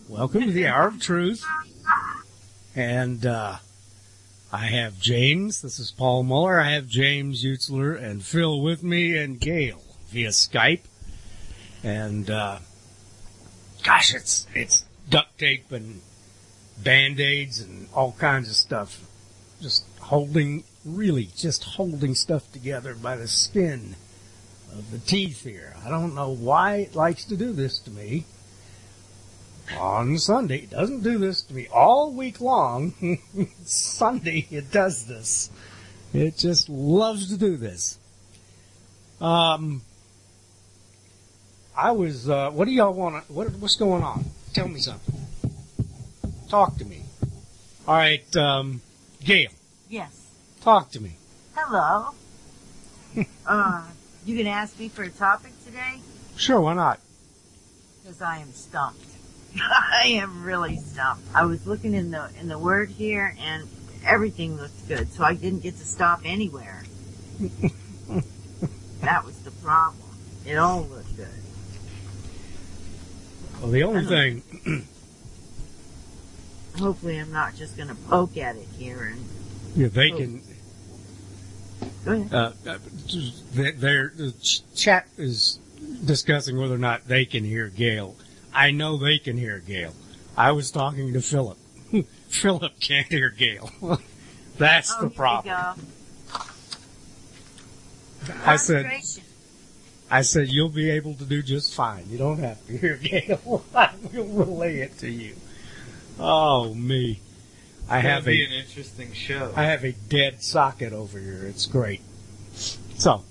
Welcome to the Hour of Truth. And I have James. This is Paul Muller. I have James Utzler and Phil with me, and Gail via Skype. And gosh, it's duct tape and Band-Aids and all kinds of stuff. Just holding stuff together by the skin of the teeth here. I don't know why it likes to do this to me. On Sunday, it doesn't do this to me all week long. Sunday, it does this. It just loves to do this. What do y'all want to, what's going on? Tell me something. Talk to me. All right, Gail. Yes. Talk to me. Hello. You gonna ask me for a topic today? Sure, why not? Because I am stumped. I am really stumped. I was looking in the Word here, and everything looked good, so I didn't get to stop anywhere. That was the problem. It all looked good. Well, the only thing... Hopefully I'm not just going to poke at it here and... Yeah, they can... Go ahead. The chat is discussing whether or not they can hear Gail. I know they can hear Gail. I was talking to Philip. Philip can't hear Gail. That's the problem. I said, you'll be able to do just fine. You don't have to hear Gail. I will relay it to you. Oh, me. It'll be an interesting show. I have a dead socket over here. It's great. So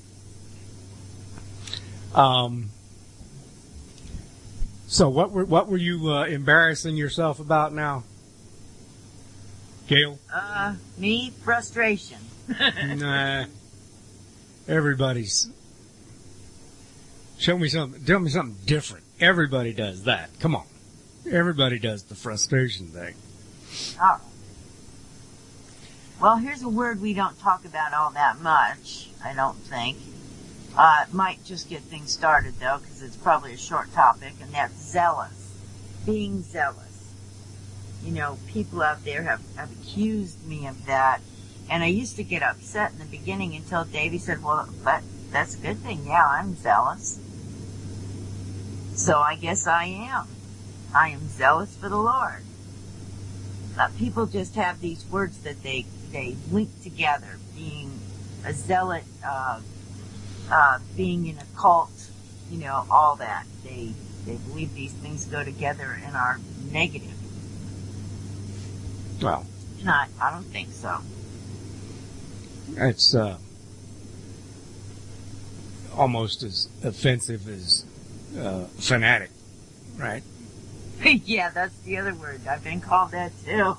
what were you embarrassing yourself about now, Gail? Me? Frustration. Nah. Everybody's... Tell me something different. Everybody does that. Come on. Everybody does the frustration thing. All right. Well, here's a word we don't talk about all that much, I don't think. It might just get things started, though, because it's probably a short topic, and that's zealous. Being zealous. You know, people out there have accused me of that, and I used to get upset in the beginning until Davey said, well, that's a good thing. Yeah, I'm zealous. So I guess I am. I am zealous for the Lord. People just have these words that they link together. Being a zealot, being in a cult, you know, all that. They believe these things go together and are negative. Well, I don't think so. It's almost as offensive as fanatic, right? Yeah, that's the other word. I've been called that too.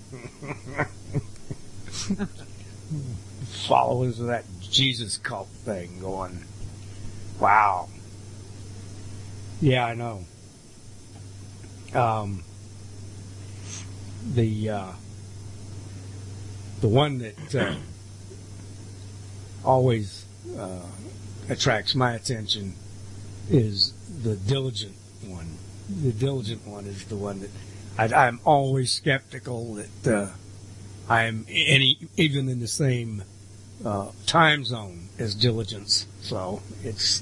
Followers of that Jesus cult thing going, wow. Yeah, I know. The one that always attracts my attention is the diligent one. The diligent one is the one that I'm always skeptical that I'm even in the same time zone as diligence. So it's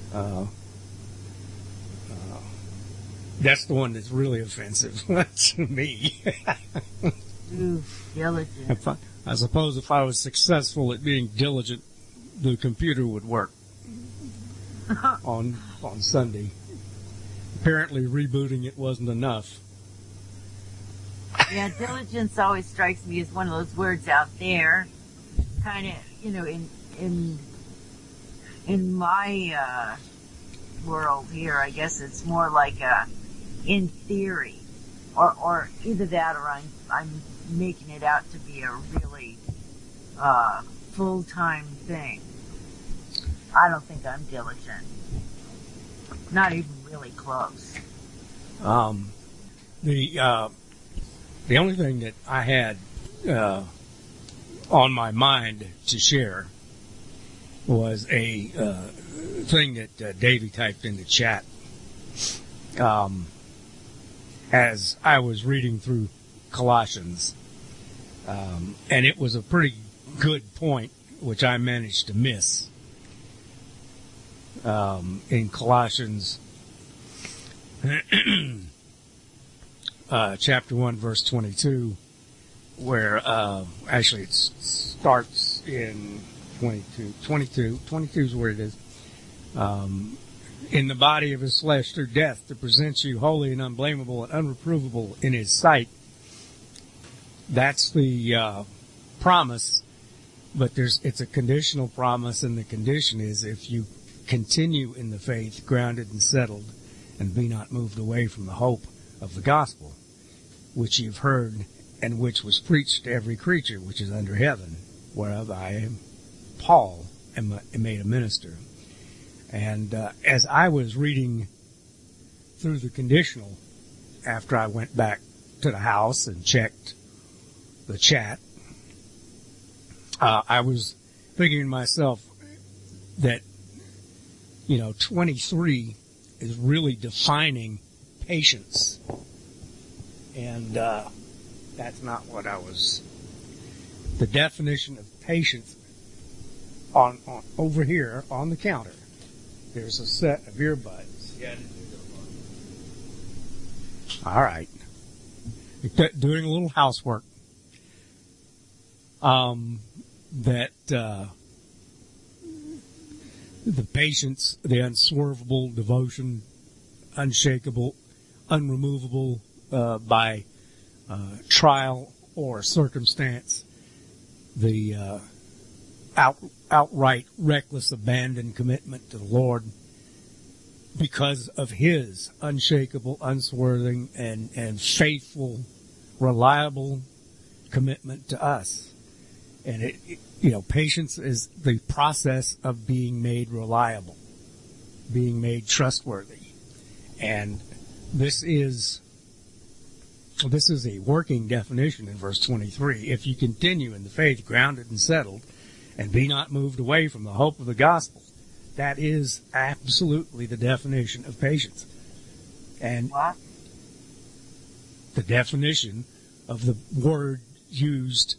that's the one that's really offensive to me. Ooh, diligent. I suppose if I was successful at being diligent, the computer would work on Sunday. Apparently rebooting it wasn't enough. Yeah, diligence always strikes me as one of those words out there. Kind of, you know, in my world here, I guess it's more like in theory, or either that or I'm making it out to be a really full-time thing. I don't think I'm diligent. Not even really close. The only thing that I had on my mind to share was a thing that Davey typed in the chat. as I was reading through Colossians, and it was a pretty good point, which I managed to miss, in Colossians chapter 1, verse 22, where actually it starts in 22. 22 is where it is. In the body of his flesh through death to present you holy and unblameable and unreprovable in his sight. That's the promise, but it's a conditional promise, and the condition is if you continue in the faith, grounded and settled, and be not moved away from the hope of the gospel, which you've heard and which was preached to every creature which is under heaven, whereof I am Paul am made a minister. And as I was reading through the conditional, after I went back to the house and checked the chat, I was thinking to myself that, 23 is really defining patience. And that's not what I was. The definition of patience on over here on the counter. There's a set of earbuds. Yeah. All right. Doing a little housework. That the patience, the unswervable devotion, unshakable, unremovable by trial or circumstance, the outright reckless abandon commitment to the Lord because of his unshakable, unswerving, and faithful, reliable commitment to us. And patience is the process of being made reliable, being made trustworthy. And this is a working definition in verse 23. If you continue in the faith, grounded and settled, and be not moved away from the hope of the gospel, that is absolutely the definition of patience. And what? The definition of the word used,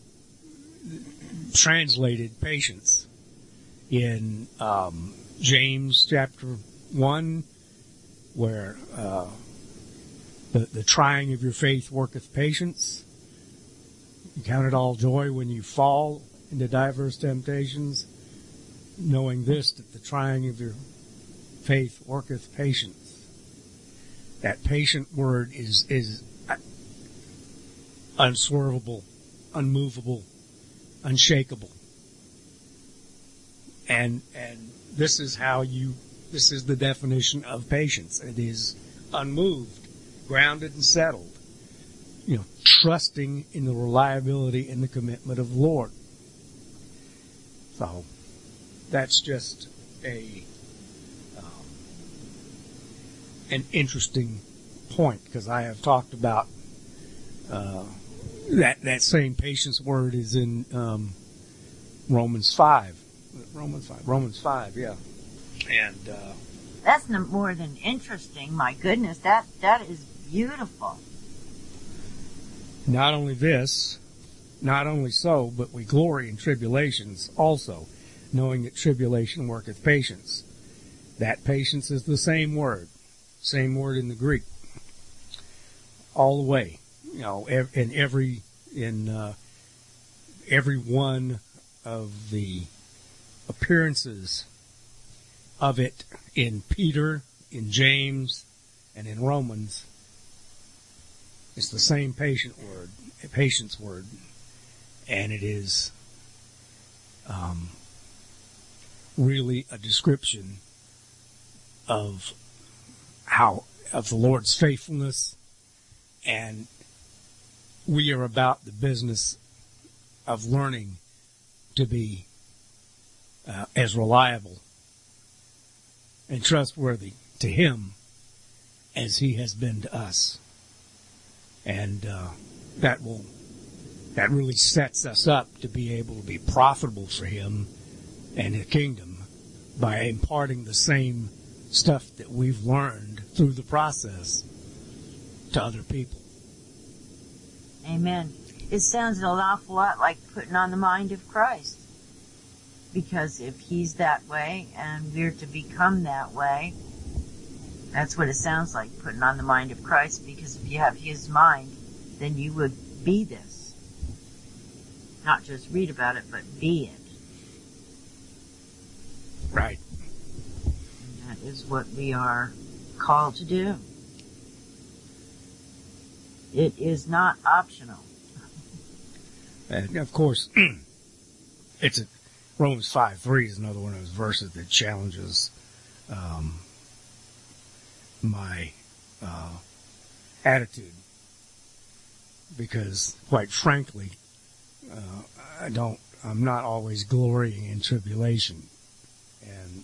translated patience, in James chapter 1, where the trying of your faith worketh patience. You count it all joy when you fall into diverse temptations, knowing this, that the trying of your faith worketh patience. That patient word is unswervable, unmovable, unshakable. And this is the definition of patience. It is unmoved, grounded and settled. Trusting in the reliability and the commitment of the Lord. So, that's just an interesting point, because I have talked about that same patience word is in Romans 5. Romans 5, yeah. And that's more than interesting. My goodness, that is beautiful. Not only so, but we glory in tribulations also, knowing that tribulation worketh patience. That patience is the same word in the Greek, all the way. In every one of the appearances of it in Peter, in James, and in Romans, it's the same patience word, and it is really a description of the Lord's faithfulness, and we are about the business of learning to be as reliable and trustworthy to Him as He has been to us. And that really sets us up to be able to be profitable for Him and the kingdom by imparting the same stuff that we've learned through the process to other people. Amen. It sounds an awful lot like putting on the mind of Christ. Because if he's that way and we're to become that way, that's what it sounds like, putting on the mind of Christ. Because if you have his mind, then you would be this. Not just read about it, but be it. Right. And that is what we are called to do. It is not optional. And of course, Romans 5:3 is another one of those verses that challenges my attitude, because quite frankly, I'm not always glorying in tribulation, and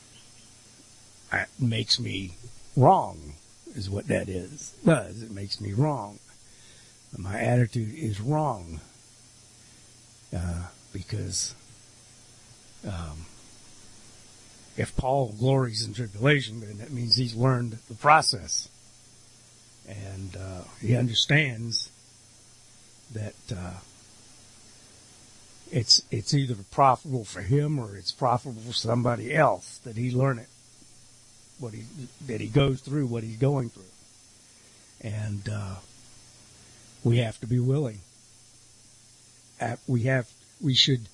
it makes me wrong, is what that does. It makes me wrong. My attitude is wrong, because if Paul glories in tribulation, then that means he's learned the process, and he understands that it's either profitable for him or it's profitable for somebody else, that he learn it, that he goes through what he's going through, and we have to be willing. We should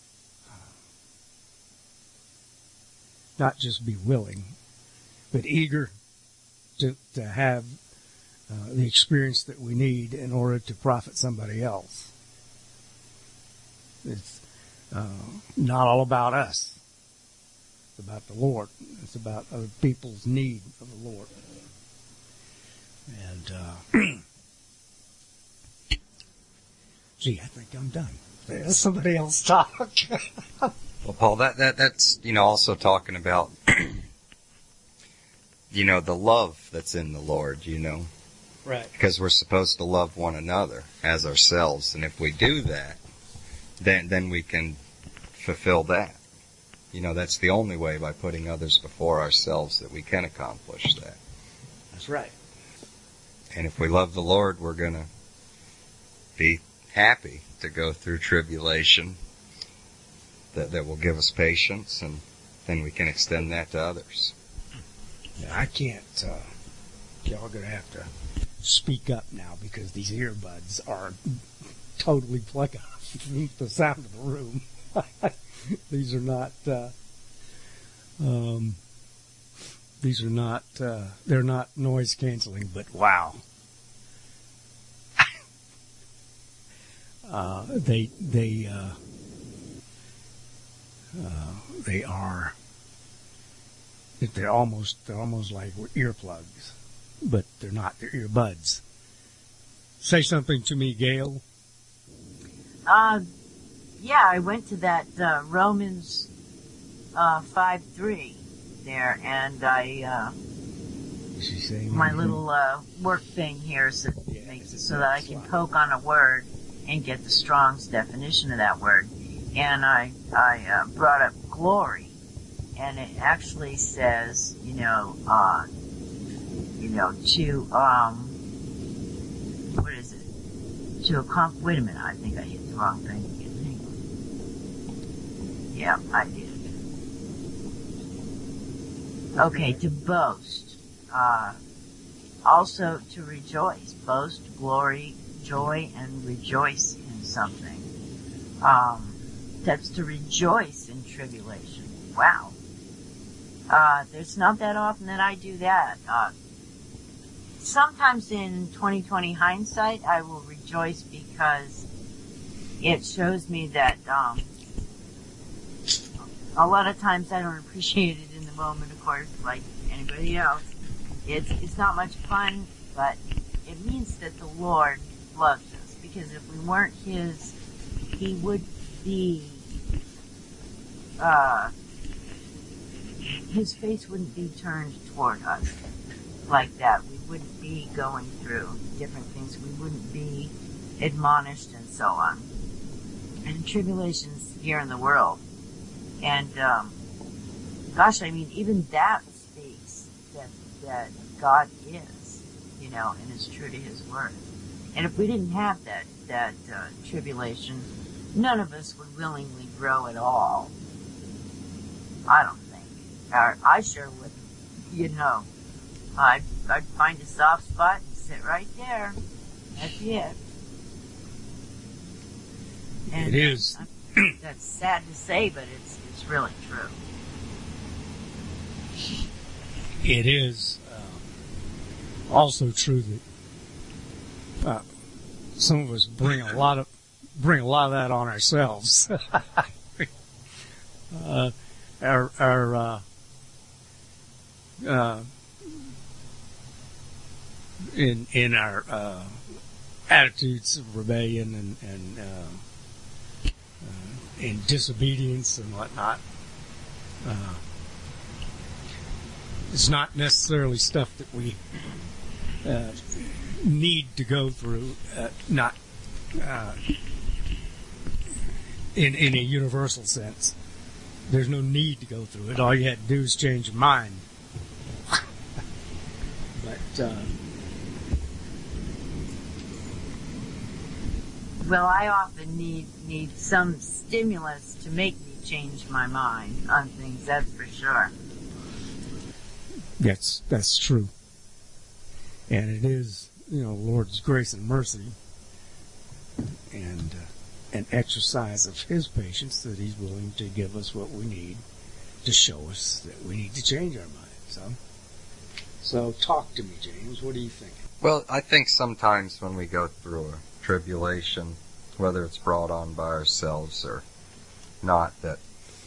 not just be willing, but eager to have the experience that we need in order to profit somebody else. It's not all about us. It's about the Lord. It's about other people's need of the Lord. And gee, I think I'm done. Let somebody else talk. Well, Paul, that's also talking about the love that's in the Lord, Right. because we're supposed to love one another as ourselves, and if we do that, then we can fulfill that. That's the only way, by putting others before ourselves, that we can accomplish that. That's right. And if we love the Lord, we're going to be happy to go through tribulation that will give us patience, and then we can extend that to others. Yeah, I can't, y'all are going to have to speak up now, because these earbuds are totally plugging off the sound of the room. These are not, they're not noise canceling, but wow. They're almost like earplugs, but they're not. They're earbuds. Say something to me, Gail. Yeah, I went to that Romans 5:3 there, and She say my little work thing here makes it so that I can poke on a word and get the Strong's definition of that word. And I brought up glory, and it actually says, what is it? Wait a minute, I think I hit the wrong thing again. Hang on. Yeah, I did. Okay, to boast. Also to rejoice. Boast, glory, joy, and rejoice in something. That's to rejoice in tribulation. Wow. There's not that often that I do that. Sometimes in 2020 hindsight, I will rejoice because it shows me that a lot of times I don't appreciate it in the moment, of course, like anybody else. It's not much fun, but it means that the Lord loves us, because if we weren't His, He would be, His face wouldn't be turned toward us like that. We wouldn't be going through different things. We wouldn't be admonished and so on. And tribulations here in the world. And, gosh, I mean, even that speaks that God is. and is true to His Word. And if we didn't have that tribulation, none of us would willingly grow at all. I don't think. I sure would. I'd find a soft spot and sit right there. That's it. And It is. That's sad to say, but it's really true. It is also true that some of us bring a lot of that on ourselves. In our attitudes of rebellion and in disobedience and whatnot. It's not necessarily stuff that we need to go through, not in a universal sense. There's no need to go through it. All you had to do is change your mind. But well, I often need some stimulus to make me change my mind on things. That's for sure. That's true. And it is, Lord's grace and mercy and an exercise of His patience that He's willing to give us what we need to show us that we need to change our minds. So talk to me, James. What are you thinking? Well, I think sometimes when we go through a tribulation, whether it's brought on by ourselves or not, that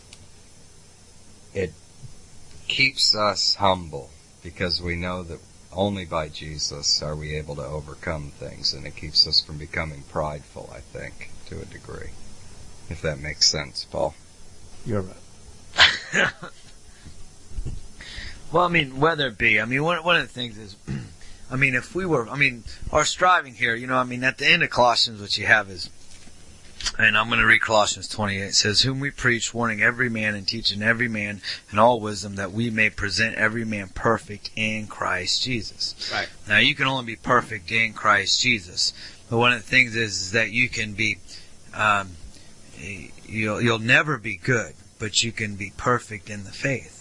it keeps us humble, because we know that only by Jesus are we able to overcome things, and it keeps us from becoming prideful, I think, to a degree. If that makes sense, Paul. You're right. Well, whether it be, one of the things is, if we were, our striving here, at the end of Colossians, what you have is, and I'm going to read Colossians 28. It says, "Whom we preach, warning every man and teaching every man in all wisdom, that we may present every man perfect in Christ Jesus." Right. Now, you can only be perfect in Christ Jesus. But one of the things is that you can be, you'll never be good, but you can be perfect in the faith.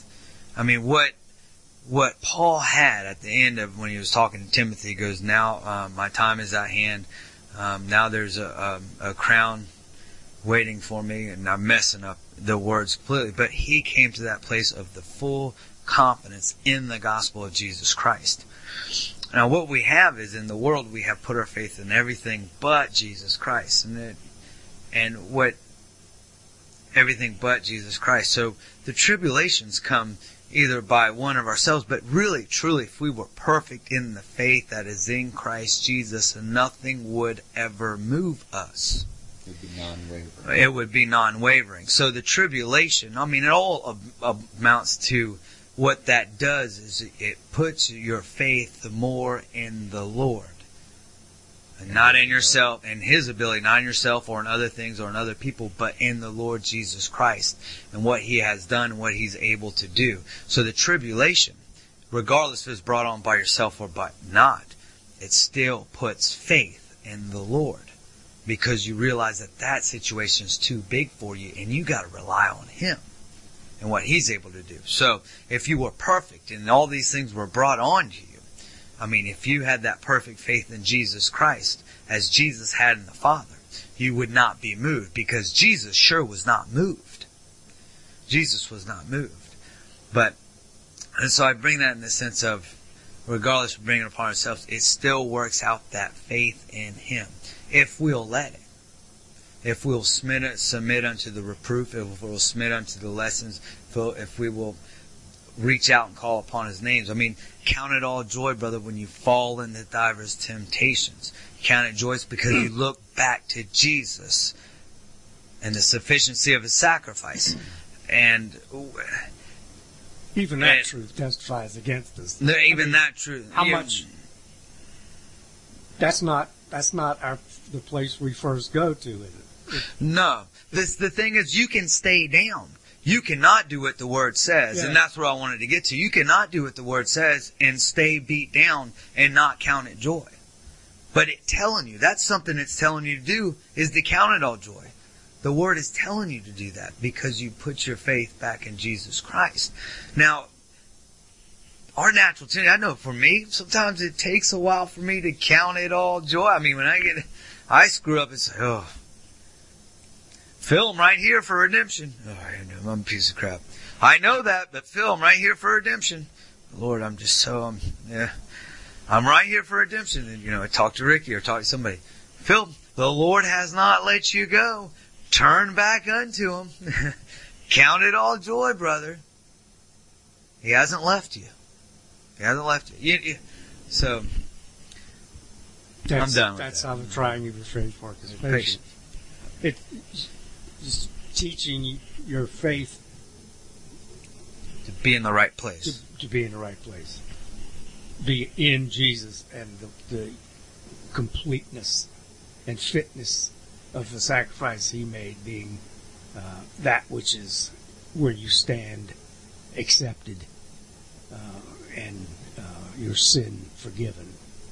What Paul had at the end of when he was talking to Timothy, he goes, "Now my time is at hand. Now there's a crown waiting for me," and I'm messing up the words completely. But he came to that place of the full confidence in the gospel of Jesus Christ. Now, what we have is, in the world, we have put our faith in everything but Jesus Christ, everything but Jesus Christ. So the tribulations come either by one of ourselves, but really, truly, if we were perfect in the faith that is in Christ Jesus, nothing would ever move us. It would be non-wavering. It would be non-wavering. So the tribulation, it all amounts to, what that does is it puts your faith more in the Lord. And not in yourself and His ability, not in yourself or in other things or in other people, but in the Lord Jesus Christ and what He has done and what He's able to do. So the tribulation, regardless if it's brought on by yourself or by not, it still puts faith in the Lord, because you realize that situation is too big for you and you got to rely on Him and what He's able to do. So if you were perfect and all these things were brought on to you, if you had that perfect faith in Jesus Christ, as Jesus had in the Father, you would not be moved, because Jesus sure was not moved. Jesus was not moved. And so I bring that in the sense of, regardless of bringing it upon ourselves, it still works out that faith in Him, if we'll let it. If we'll submit unto the reproof, if we'll submit unto the lessons, if we will reach out and call upon His names. Count it all joy, brother, when you fall into divers temptations. Count it joy because you look back to Jesus and the sufficiency of His sacrifice. And even that truth testifies against us. Even that truth. How much? That's not the place we first go to, is it? No. The thing is, you can stay down. You cannot do what the Word says, Yeah. and that's what I wanted to get to. You cannot do what the Word says and stay beat down and not count it joy. But it's telling you, that's something it's telling you to do, is to count it all joy. The Word is telling you to do that because you put your faith back in Jesus Christ. Now, our natural tendency, I know for me, sometimes it takes a while for me to count it all joy. I mean, when I screw up, it's like, oh, Phil, I'm right here for redemption. Oh, I'm a piece of crap. I know that, but Phil, I'm right here for redemption. Lord, I'm right here for redemption. And, I talk to Ricky or talk to somebody. Phil, the Lord has not let you go. Turn back unto Him. Count it all joy, brother. He hasn't left you. He hasn't left you. So, I'm done with That's that. how the trying of your faith work is patient. It's just teaching your faith To be in the right place. to be in the right place. Be in Jesus and the completeness and fitness of the sacrifice He made being that which is where you stand accepted and your sin forgiven.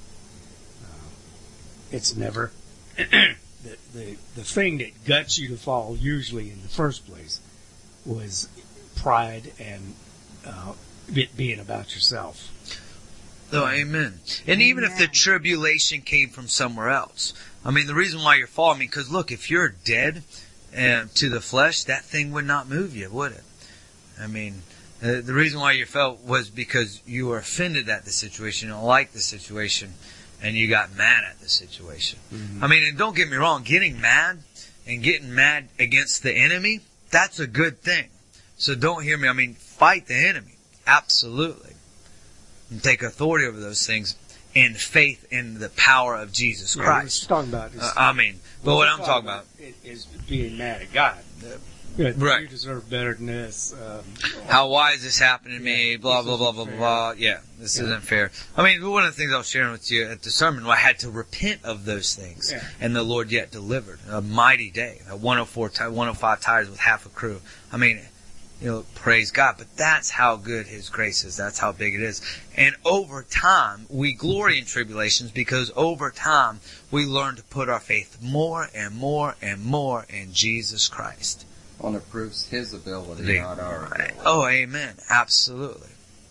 It's never the thing that guts you to fall usually in the first place was pride and it being about yourself. Oh, amen. And even if the tribulation came from somewhere else. I mean, the reason why you're falling, because look, if you're dead to the flesh, that thing would not move you, would it? I mean, the reason why you fell was because you were offended at the situation, you don't like the situation, and you got mad at the situation. Mm-hmm. I mean, and don't get me wrong, getting mad against the enemy, that's a good thing. So don't hear me. I mean, fight the enemy. Absolutely. And take authority over those things in faith in the power of Jesus Christ. What I'm talking about what I'm talking about is being mad at God. Right. You deserve better than this. Why is this happening to me? Blah, blah, blah, blah, blah. Yeah, this isn't fair. I mean, one of the things I was sharing with you at the sermon, I had to repent of those things. Yeah. And the Lord yet delivered. A mighty day. 105 tires with half a crew. I mean, praise God. But that's how good His grace is. That's how big it is. And over time, we glory in tribulations because over time, we learn to put our faith more and more and more in Jesus Christ. Well, it proves His ability, not our ability. Oh, amen. Absolutely.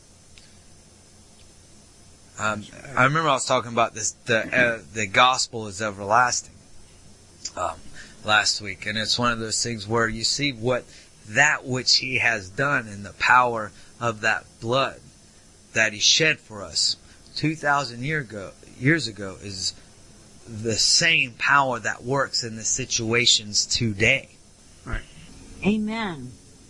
I remember I was talking about this. The gospel is everlasting. Last week, and it's one of those things where you see that which He has done in the power of that blood that He shed for us 2,000 years ago is the same power that works in the situations today. Right. Amen.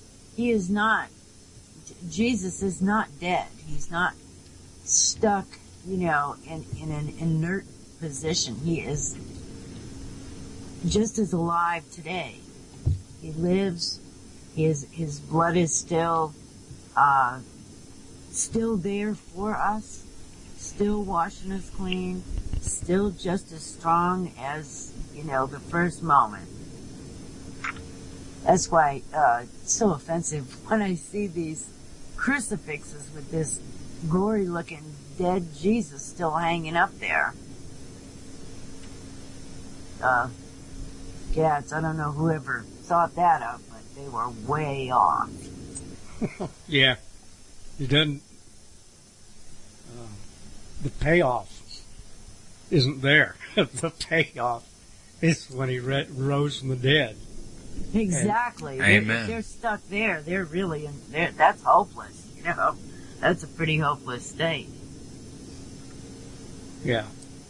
Jesus is not dead. He's not stuck, in an inert position. He is just as alive today. He lives. His blood is still there for us, still washing us clean, still just as strong as, the first moment. That's why it's so offensive when I see these crucifixes with this gory-looking dead Jesus still hanging up there. I don't know whoever thought that up, but they were way off. Yeah. It doesn't. The payoff isn't there. The payoff is when He rose from the dead. Exactly. Amen. They're stuck there. They're really that's hopeless. That's a pretty hopeless state. Yeah.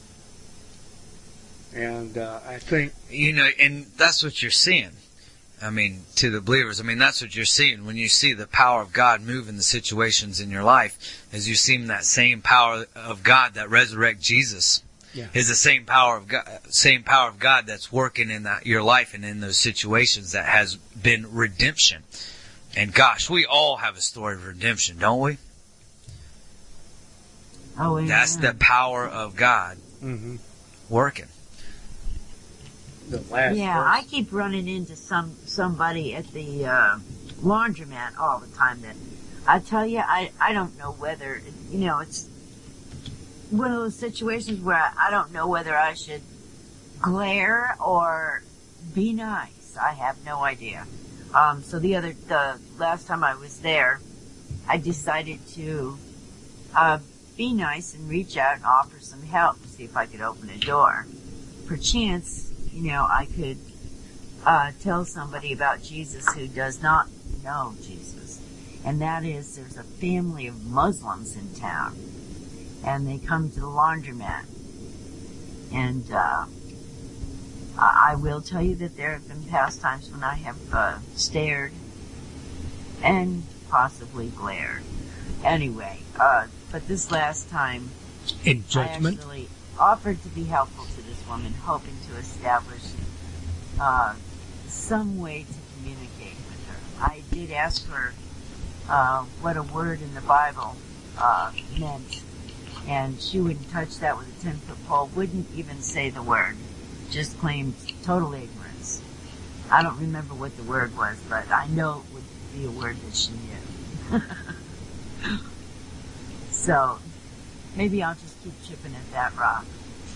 And I think And that's what you're seeing. I mean, to the believers, that's what you're seeing when you see the power of God move in the situations in your life, as you see that same power of God that resurrected Jesus. Yeah. Is the same power of God that's working in your life and in those situations that has been redemption. And gosh, we all have a story of redemption, don't we? Oh, amen. That's the power of God working. the last Yeah, verse. I keep running into somebody at the laundromat all the time that I tell you, I don't know whether, it's one of those situations where I don't know whether I should glare or be nice. I have no idea. So the last time I was there, I decided to be nice and reach out and offer some help to see if I could open a door. Perchance, I could tell somebody about Jesus who does not know Jesus. And that is, there's a family of Muslims in town. And they come to the laundromat. And I will tell you that there have been past times when I have stared and possibly glared. Anyway, but this last time, In judgment? I actually offered to be helpful to this woman, hoping to establish some way to communicate with her. I did ask her what a word in the Bible meant, and she wouldn't touch that with a 10-foot pole, wouldn't even say the word, just claimed total ignorance. I don't remember what the word was, but I know it would be a word that she knew. So, maybe I'll just keep chipping at that rock.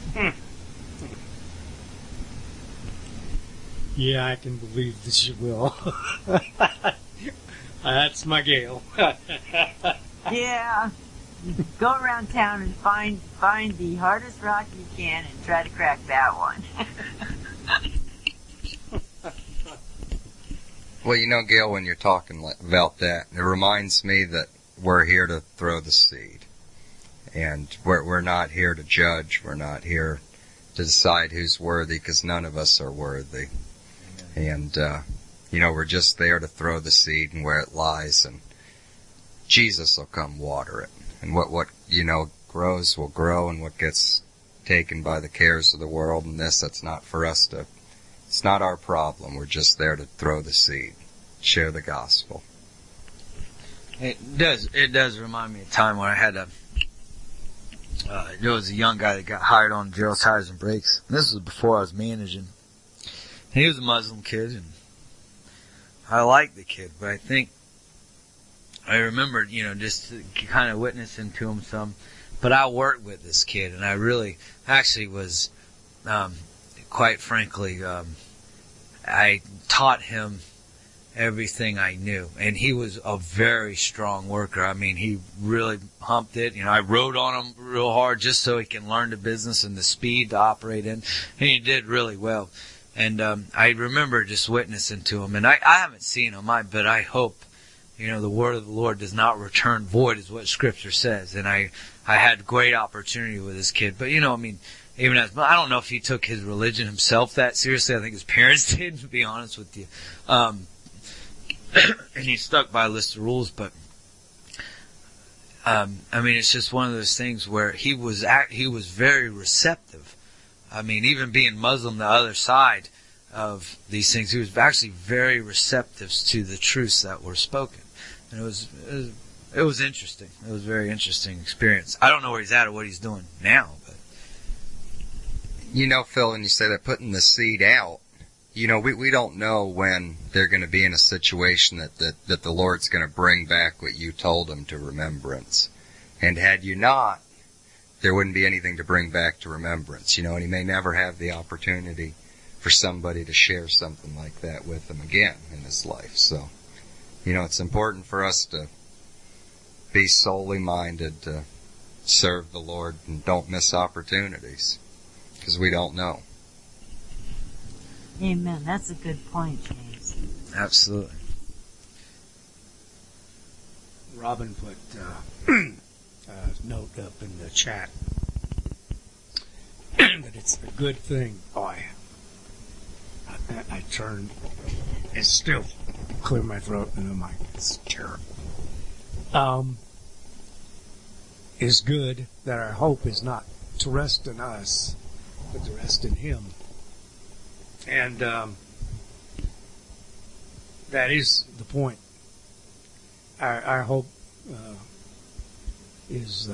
Yeah, I can believe that you will. That's my Gail. Yeah. Go around town and find the hardest rock you can and try to crack that one. Well, Gail, when you're talking about that, it reminds me that we're here to throw the seed. And we're not here to judge. We're not here to decide who's worthy, because none of us are worthy. And, we're just there to throw the seed and where it lies, and Jesus will come water it. And what grows will grow, and what gets taken by the cares of the world and that's not for us to, it's not our problem. We're just there to throw the seed, share the gospel. It does remind me of a time when I had there was a young guy that got hired on Gerald Tires and Brakes. And this was before I was managing. And he was a Muslim kid, and I liked the kid, but I remember, just kind of witnessing to him some. But I worked with this kid, and I really actually was, quite frankly, I taught him everything I knew. And he was a very strong worker. I mean, he really humped it. I rode on him real hard just so he can learn the business and the speed to operate in. And he did really well. And I remember just witnessing to him. And I haven't seen him, but I hope, the word of the Lord does not return void, is what Scripture says. And I had great opportunity with this kid. But, even I don't know if he took his religion himself that seriously. I think his parents did, to be honest with you. And he stuck by a list of rules, but it's just one of those things where he was very receptive. Even being Muslim, the other side of these things, he was actually very receptive to the truths that were spoken. And it was interesting. It was a very interesting experience. I don't know where he's at or what he's doing now, but Phil, when you say that, putting the seed out, we don't know when they're going to be in a situation that the Lord's going to bring back what you told them to remembrance. And had you not, there wouldn't be anything to bring back to remembrance, and he may never have the opportunity for somebody to share something like that with him again in his life. So, it's important for us to be solely minded to serve the Lord and don't miss opportunities, because we don't know. Amen. That's a good point, James. absolutely. Robin put a note up in the chat that it's a good thing. Boy, I turned. It's still clear my throat and the mic. It's terrible. It's good that our hope is not to rest in us, but to rest in Him. And that is the point. Our hope is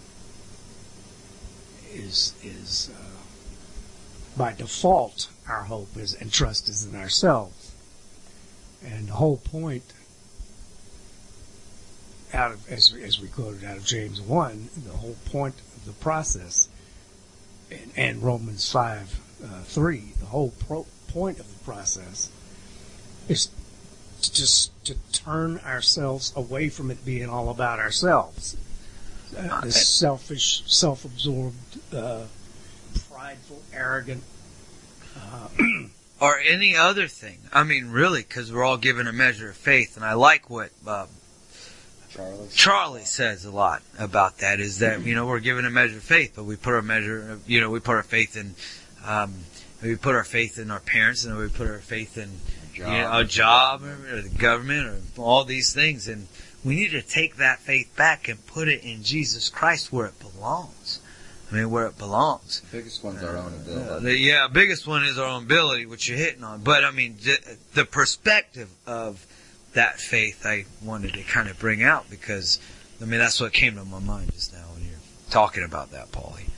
by default, our hope is and trust is in ourselves. And the whole point out of, as we quoted out of James 1, the whole point of the process, and Romans 5:3, the whole point of the process is just to turn ourselves away from it being all about ourselves. This selfish, self-absorbed, prideful, arrogant, or any other thing. I mean, really, because we're all given a measure of faith, and I like what Charlie says a lot about that. Is that we're given a measure of faith, but we put our faith in we put our faith in our parents, and we put our faith in a job or the government or all these things, and we need to take that faith back and put it in Jesus Christ where it belongs. I mean, where it belongs. The biggest one's our own ability. Biggest one is our own ability, which you're hitting on. But, I mean, the perspective of that faith I wanted to kind of bring out because, I mean, that's what came to my mind just now when you're talking about that, Paulie.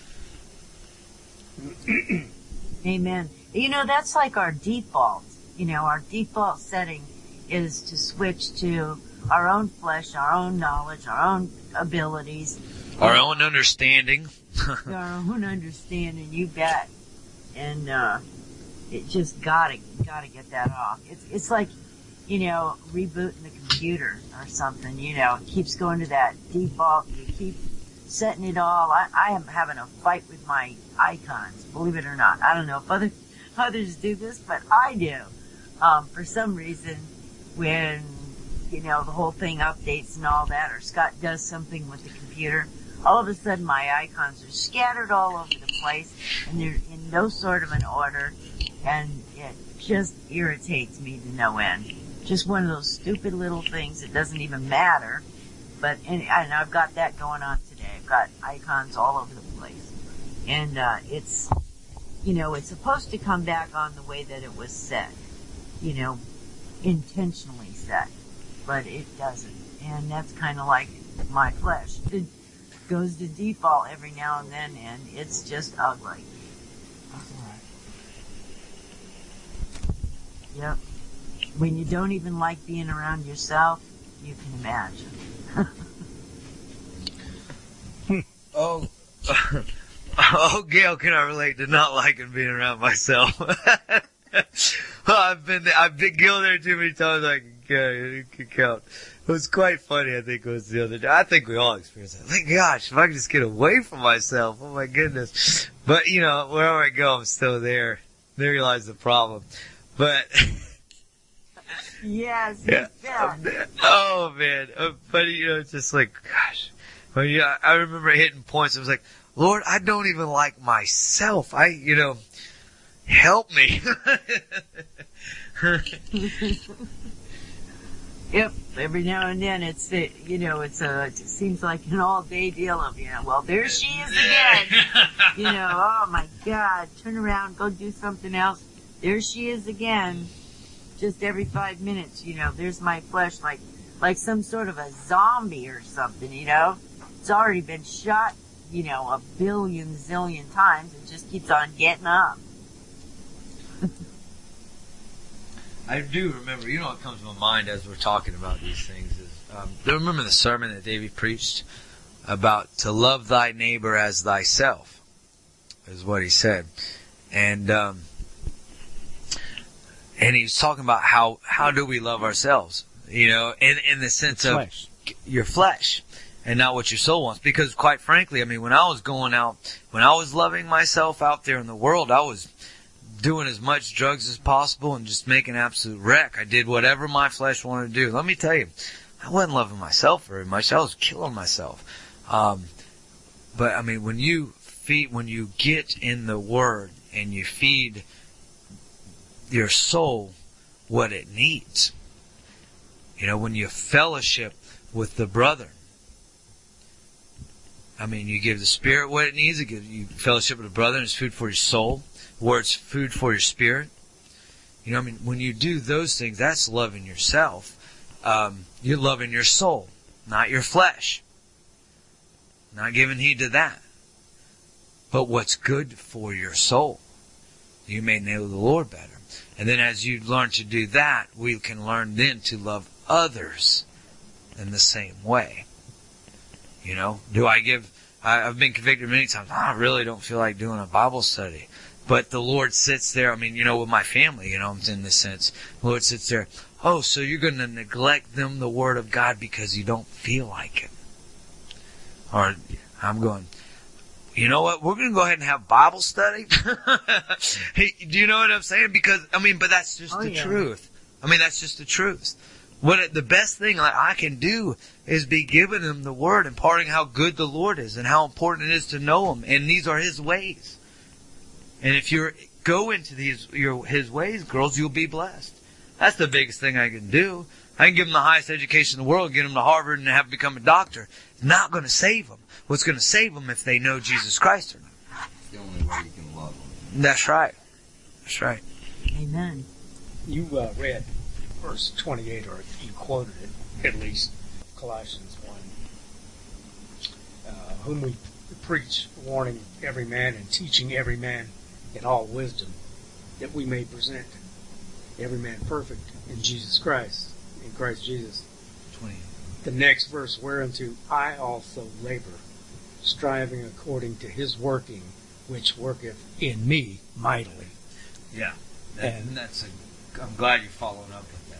Amen. That's like our default. Our default setting is to switch to our own flesh, our own knowledge, our own abilities. Our own understanding. Our own understanding, you bet. And it just gotta get that off. It's like, rebooting the computer or something. It keeps going to that default. You keep setting it all. I am having a fight with my icons, believe it or not. I don't know if others do this, but I do. For some reason, when the whole thing updates and all that, or Scott does something with the computer, all of a sudden my icons are scattered all over the place, and they're in no sort of an order, and it just irritates me to no end. Just one of those stupid little things that doesn't even matter, and I've got that going on today. I've got icons all over the place, and it's supposed to come back on the way that it was set, intentionally set, but it doesn't, and that's kind of like my flesh. It goes to default every now and then, and it's just ugly. That's all right. Yep. When you don't even like being around yourself, you can imagine. Oh, Gail, can I relate to not liking being around myself? I've been Gail there too many times. I can count. It was quite funny. I think it was the other day. I think we all experienced that. Like, gosh, if I could just get away from myself, oh my goodness. But wherever I go, I'm still there. There lies the problem. But yes, yeah. Oh man, but it's just like, gosh. But I remember hitting points. I was like, Lord, I don't even like myself. Help me. Yep. Every now and then it seems like an all-day deal of, well, there she is again. Oh my God, turn around, go do something else. There she is again. Just every 5 minutes, there's my flesh like some sort of a zombie or something, It's already been shot, a billion zillion times. It just keeps on getting up. I do remember, what comes to my mind as we're talking about these things is, do you remember the sermon that Davey preached about to love thy neighbor as thyself, is what he said. And he was talking about how do we love ourselves, in the sense of your flesh and not what your soul wants. Because quite frankly, I mean, when I was loving myself out there in the world, I was doing as much drugs as possible and just making an absolute wreck. I did whatever my flesh wanted to do. Let me tell you, I wasn't loving myself very much. I was killing myself. But I mean, when you get in the Word and you feed your soul what it needs, when you fellowship with the brother, I mean, you give the Spirit what it needs. You fellowship with the brother, and it's food for your soul. Word's food for your spirit. When you do those things, that's loving yourself. You're loving your soul, not your flesh. Not giving heed to that. But what's good for your soul. You may know the Lord better. And then as you learn to do that, we can learn then to love others in the same way. You know, I've been convicted many times. I really don't feel like doing a Bible study. But the Lord sits there, with my family, in this sense. The Lord sits there, oh, so you're going to neglect them, the Word of God, because you don't feel like it. Or I'm going, you know what, we're going to go ahead and have Bible study? Hey, do you know what I'm saying? Because, but that's just the truth. That's just the truth. The best thing I can do is be giving them the Word, imparting how good the Lord is and how important it is to know Him. And these are His ways. And if you go into His ways, girls, you'll be blessed. That's the biggest thing I can do. I can give them the highest education in the world, get them to Harvard and have them become a doctor. It's not going to save them. What's going to save them if they know Jesus Christ or not? The only way you can love them. That's right. That's right. Amen. You read verse 28, or you quoted it, at least, Colossians 1. Whom we preach, warning every man and teaching every man in all wisdom, that we may present every man perfect in Jesus Christ, in Christ Jesus. 20. The next verse, whereunto I also labor, striving according to His working, which worketh in me mightily. Yeah. And I'm glad you're following up with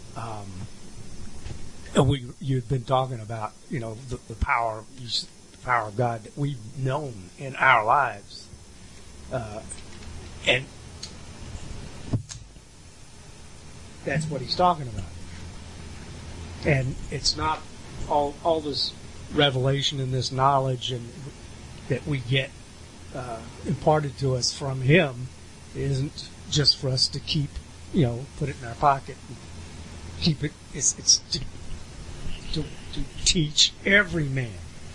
that. You'd been talking about, the power of God that we've known in our lives. And that's what he's talking about. And it's not all this revelation and this knowledge and that we get imparted to us from Him. It isn't just for us to keep, put it in our pocket and keep it. It's to teach every man.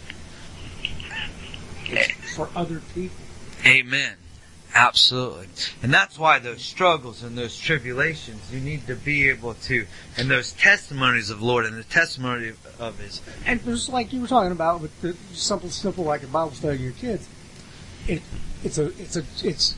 It's for other people. Amen. Absolutely. And that's why those struggles and those tribulations, you need to be able to, and those testimonies of Lord and the testimony of His. And just like you were talking about with the simple like a Bible study to your kids, it's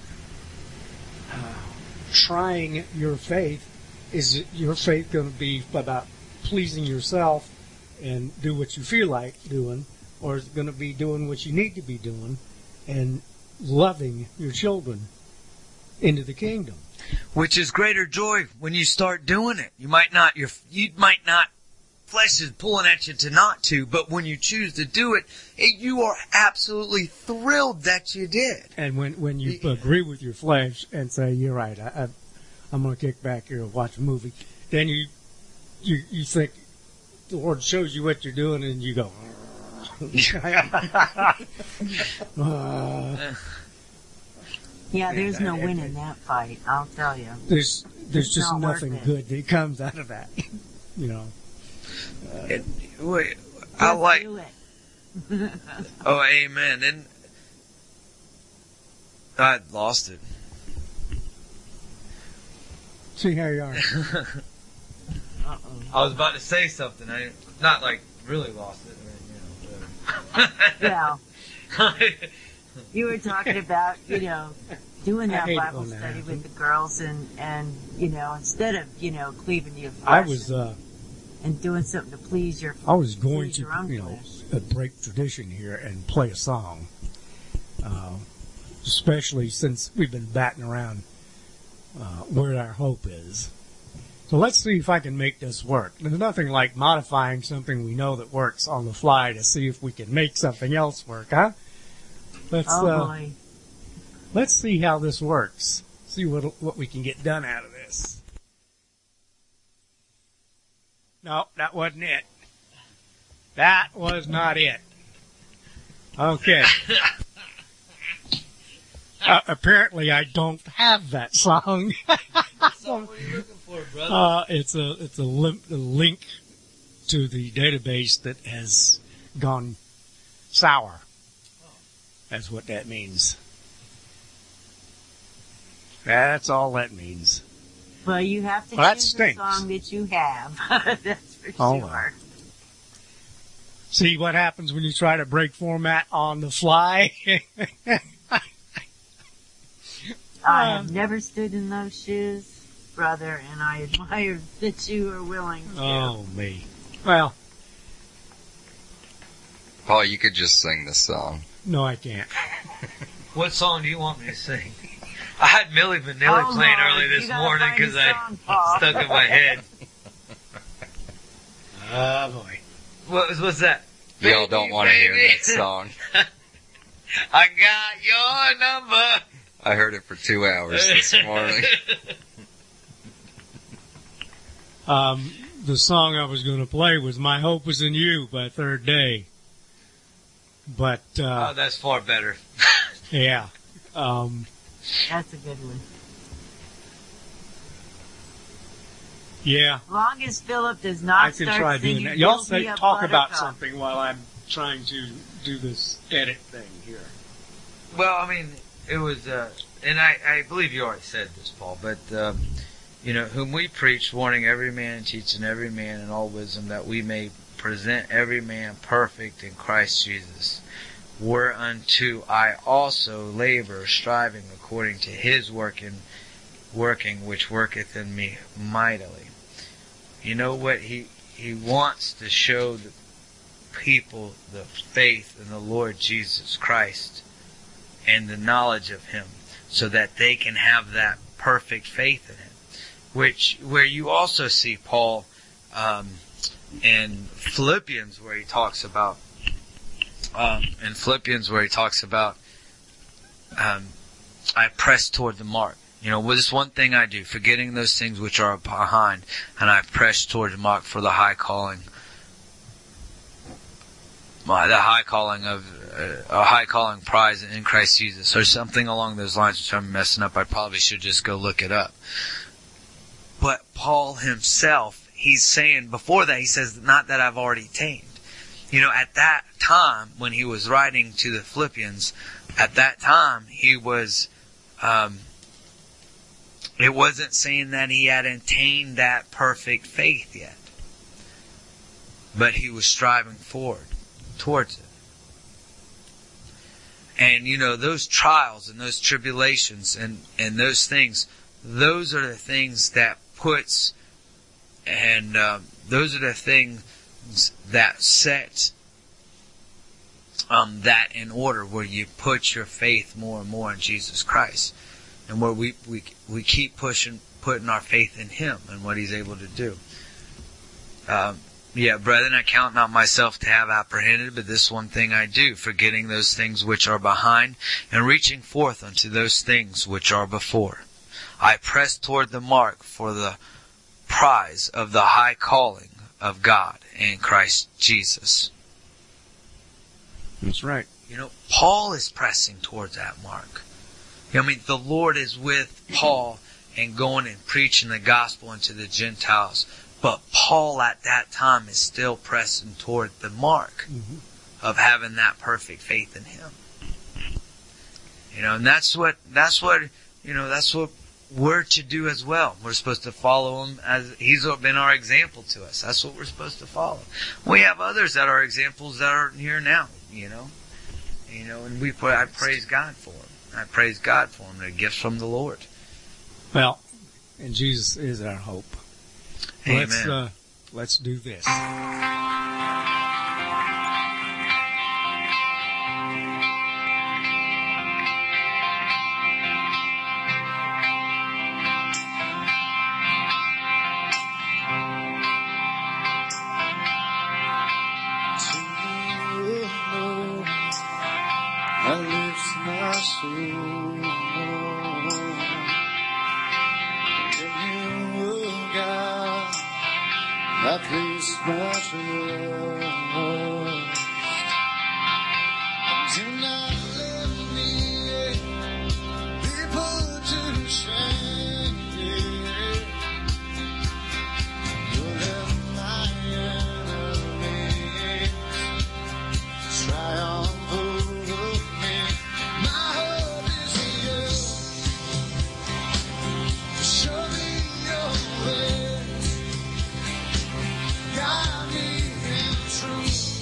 trying your faith. Is your faith going to be about pleasing yourself and do what you feel like doing, or is it going to be doing what you need to be doing and loving your children into the kingdom? Which is greater joy when you start doing it. You might not, flesh is pulling at you to not to, but when you choose to do it, you are absolutely thrilled that you did. And when you agree with your flesh and say, you're right, I'm going to kick back here and watch a movie, then you think the Lord shows you what you're doing and you go, yeah, there's no winning that fight, I'll tell you. There's just nothing worth it. good that comes out of that, I like. Do it. Oh, amen. And I lost it. See how you are. I was about to say something. I not like really lost it. Yeah. You were talking about, doing that Bible study with the girls and instead of, cleaving to your flesh. I was, and doing something to please your I was going to, your own flesh. break tradition here and play a song. Especially since we've been batting around, where our hope is. So let's see if I can make this work. There's nothing like modifying something we know that works on the fly to see if we can make something else work, huh? Boy. Let's see how this works. See what we can get done out of this. No, that wasn't it. That was not it. Okay. Apparently I don't have that song. So what are you looking for, brother? It's a link to the database that has gone sour. That's what that means. That's all that means. Well, you have to Well, choose that the stinks. song that you have. That's for Oh, sure. well. See what happens when you try to break format on the fly? I have never stood in those shoes, brother, and I admire that you are willing to. Oh, me. Well, Paul, you could just sing this song. No, I can't. What song do you want me to sing? I had Milli Vanilli playing early this morning because I stuck in my head. Oh, boy. What's that? Y'all don't want to hear that song. I got your number. I heard it for 2 hours this morning. The song I was going to play was My Hope Is in You by Third Day. But, oh, that's far better. yeah. That's a good one. Yeah. As long as Philip does not I can start try doing singing that. Y'all Build Me a talk about Buttercup. something while I'm trying to do this edit thing here. Well, I mean, it was, and I believe you already said this, Paul, but, whom we preach, warning every man and teaching every man in all wisdom, that we may present every man perfect in Christ Jesus. Whereunto I also labor, striving according to his working which worketh in me mightily. You know what? He wants to show the people the faith in the Lord Jesus Christ and the knowledge of him, so that they can have that perfect faith in him. Where you also see Paul in Philippians, where he talks about I press toward the mark. This one thing I do, forgetting those things which are behind, and I press toward the mark for the high calling prize in Christ Jesus, or something along those lines, which I'm messing up. I probably should just go look it up. But Paul himself, he's saying, before that, he says, not that I've already attained. At that time, when he was writing to the Philippians, at that time, he was, it wasn't saying that he had attained that perfect faith yet. But he was striving forward, towards it. And, those trials and those tribulations and those things, those are the things that puts, and those are the things that set that in order, where you put your faith more and more in Jesus Christ, and where we keep putting our faith in him and what he's able to do. Brethren, I count not myself to have apprehended, but this one thing I do, forgetting those things which are behind, and reaching forth unto those things which are before. I press toward the mark for the prize of the high calling of God in Christ Jesus. That's right. Paul is pressing towards that mark. The Lord is with Paul and going and preaching the gospel unto the Gentiles. But Paul at that time is still pressing toward the mark of having that perfect faith in him. And that's what we're to do as well. We're supposed to follow him as he's been our example to us. That's what we're supposed to follow. We have others that are examples that are here now, and I praise God for them. I praise God for them. They're gifts from the Lord. Well, and Jesus is our hope. Amen. Let's do this. I lift my soul to you, God. I place my trust. Do not let me be put to shame. Don't let my enemies triumph. Guide me in truth.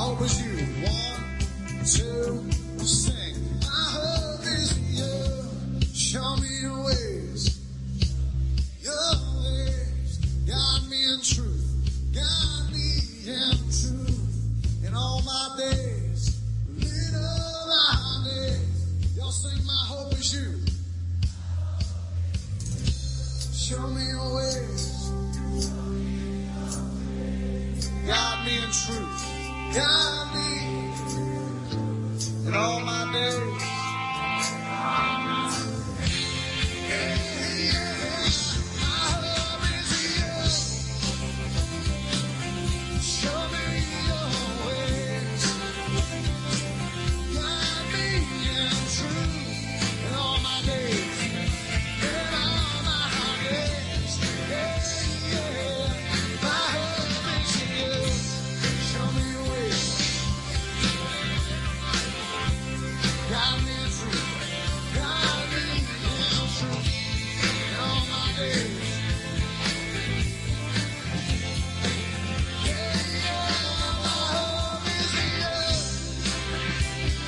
hope is you. 1, 2, sing. My hope is you. Show me your ways. Your ways. Guide me in truth. Guide me in truth. In all my days. Little my days. Y'all sing my hope is you. Show me your ways. Guide me in truth. Guide me in all my days. Yeah, yeah. My hope is you. Show me your ways. Guide me in truth in all my days. In all my days. Yeah, yeah. My hope is you. Show me your ways. Guide me in truth. Guide me in truth in all my days. Yeah, yeah. My hope is you.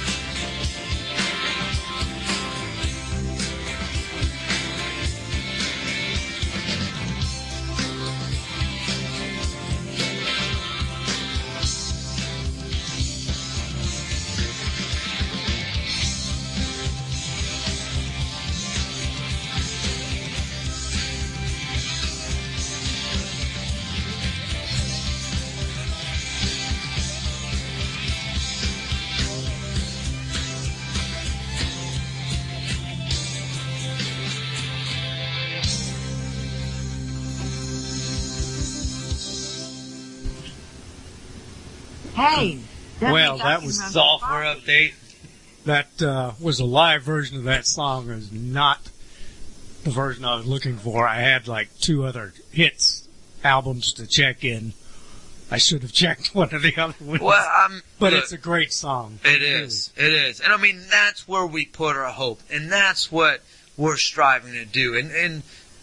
Hey, Well, that was Software update. That was a live version of that song. Is not the version I was looking for. I had like 2 other hits albums to check in. I should have checked one of the other ones. Well, but look, it's a great song. It is. It is. And I mean, that's where we put our hope. And that's what we're striving to do. And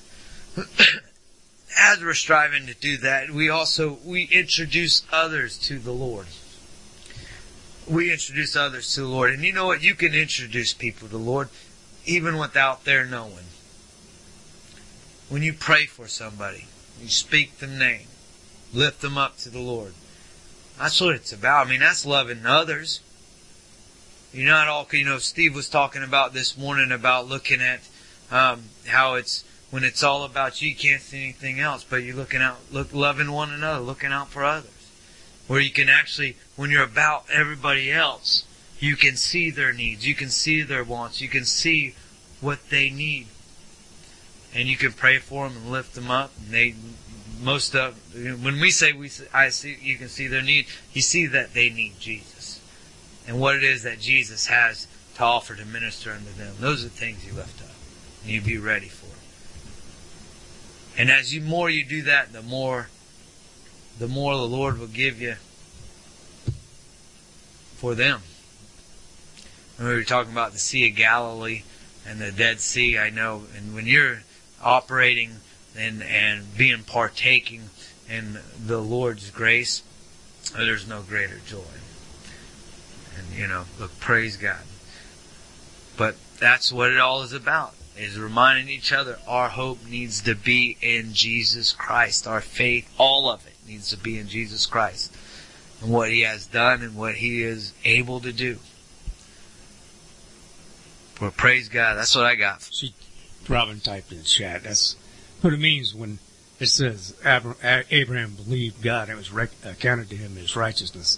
as we're striving to do that, we introduce others to the Lord. We introduce others to the Lord. And you know what? You can introduce people to the Lord even without their knowing. When you pray for somebody, you speak the name, lift them up to the Lord. That's what it's about. I mean, that's loving others. You're not all, Steve was talking about this morning about looking at how it's, when it's all about you can't see anything else, but you're loving one another, looking out for others. Where you can actually, when you're about everybody else, you can see their needs, you can see their wants, you can see what they need. And you can pray for them and lift them up. And when we say I see, you can see their need, you see that they need Jesus. And what it is that Jesus has to offer to minister unto them. Those are the things you lift up. And you be ready for. And as more you do that, the more the Lord will give you for them. And we were talking about the Sea of Galilee and the Dead Sea, I know. And when you're operating and being partaking in the Lord's grace, there's no greater joy. And, look, praise God. But that's what it all is about. Is reminding each other our hope needs to be in Jesus Christ. Our faith, all of it, needs to be in Jesus Christ. And what He has done and what He is able to do. Well, praise God. That's what I got. Robin typed in the chat. That's what it means when it says Abraham believed God. It was accounted to him as righteousness.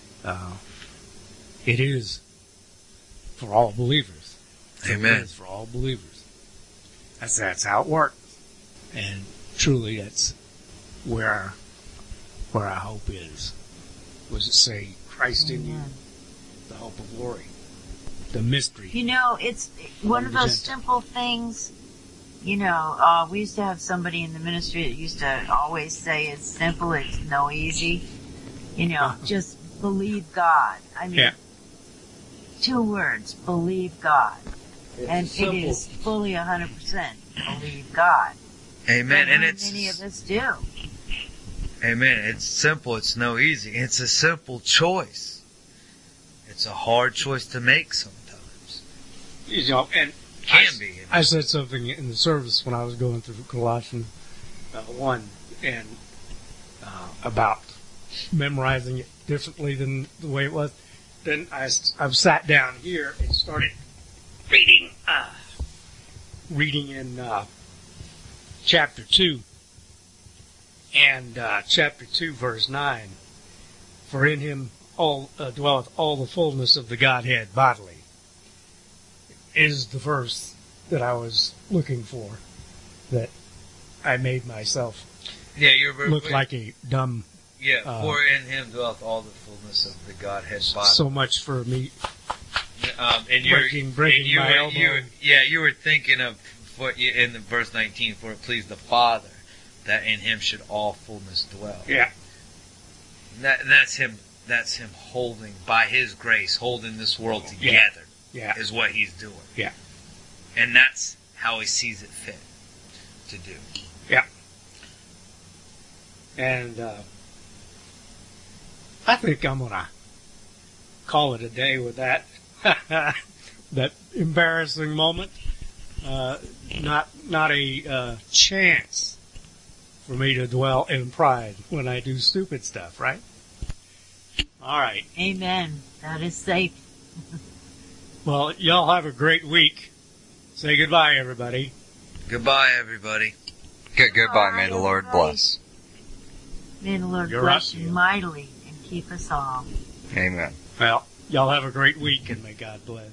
It is for all believers. Amen. It is for all believers. That's how it works. And truly that's where our hope is. Was it say Christ in you? The hope of glory. The mystery. It's one of those simple things. We used to have somebody in the ministry that used to always say it's simple, it's no easy. Just believe God. I mean, 2 words, believe God. And it is fully 100% believe God. Amen. And many of us do. Amen. It's simple. It's no easy. It's a simple choice. It's a hard choice to make sometimes. You know, and Can be. I said something in the service when I was going through Colossians 1 and about memorizing it differently than the way it was. Then I've sat down here and started reading in chapter 2 and chapter 2 verse 9. For in him all dwelleth all the fullness of the Godhead bodily, is the verse that I was looking for, that I made myself look like a dumb. Yeah, for in him dwelleth all the fullness of the Godhead bodily. So much for me And breaking you my were, elbow. you were thinking of what in the verse 19, for it pleased the Father that in him should all fullness dwell. Yeah. That's him holding, by his grace, holding this world together. Yeah. Is what he's doing. Yeah. And that's how he sees it fit to do. Yeah. And I think I'm gonna call it a day with that that embarrassing moment. Not a chance for me to dwell in pride when I do stupid stuff, right? All right. Amen. That is safe. Well, y'all have a great week. Say goodbye, everybody. Goodbye, everybody. Goodbye. May the Lord everybody. bless. May the Lord You're bless up, you Neil. mightily and keep us all. Amen. Well, y'all have a great week, and may God bless.